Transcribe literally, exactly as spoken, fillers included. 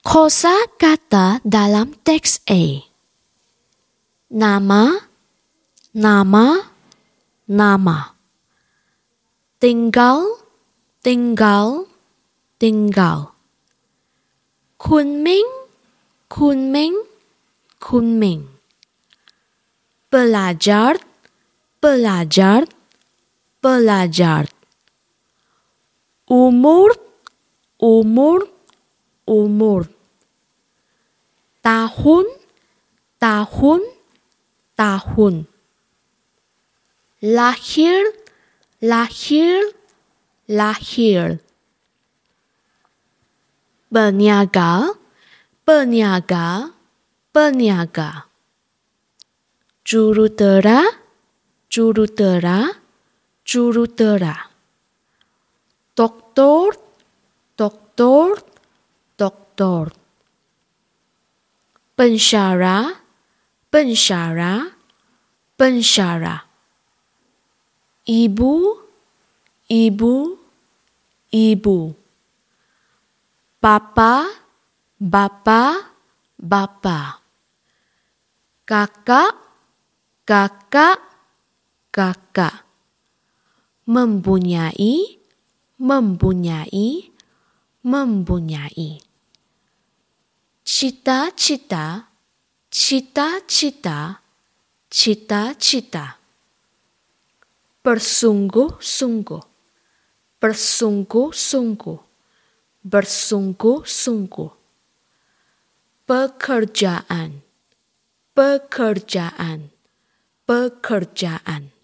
Kosakata dalam teks A. Nama, nama, nama. Tinggal, tinggal, tinggal. Kunming, kunming, kunming. Belajar, belajar, belajar. Umur, umur, umur. Tahun, tahun, tahun. Lahir, lahir, lahir. Berniaga, berniaga, berniaga. Jurutera, jurutera, jurutera. Doktor, doktor, doktor. Pensyarah, pensyarah, pensyarah. Ibu, ibu, ibu. Bapa, bapa, bapa. Kakak, kakak, kakak. Mempunyai, mempunyai, mempunyai. Cita-cita, cita-cita, cita-cita. Bersungguh-sungguh, bersungguh-sungguh, bersungguh-sungguh. Pekerjaan, pekerjaan, pekerjaan.